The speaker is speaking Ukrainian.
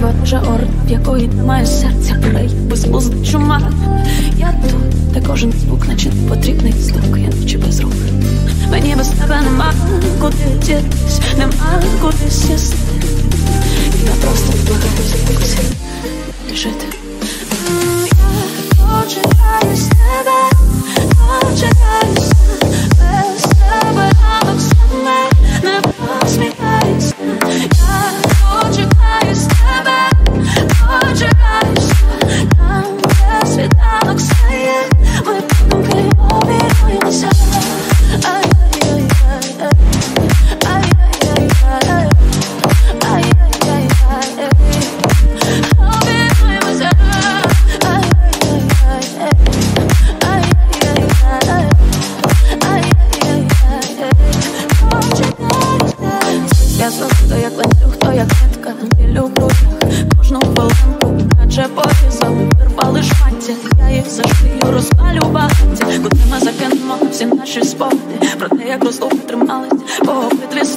тебе вже орда, в якої немає серця, край, безглузда чума. Я тут, де кожен звук, наче не потрібний звук, я ночі без рук. Мені без тебе нема куди дітись, нема куди сісти. Я просто вбагаюся якось жити. Я почекаюсь тебе, почекаюся. Без тебе ранок саме не посміхається. Я почекаюсь тебе, почекаюся. Там, де світанок стає, ми подумки обіймаємося. То як ланцюг, то як нитка, біль у грудях, кожну хвилинку, наче порізали, вирвали шмаття. Я їх зашию, розпалю багаття. Куди ми закинемо всі наші спогади, про те, як розлуки тримались, по обидві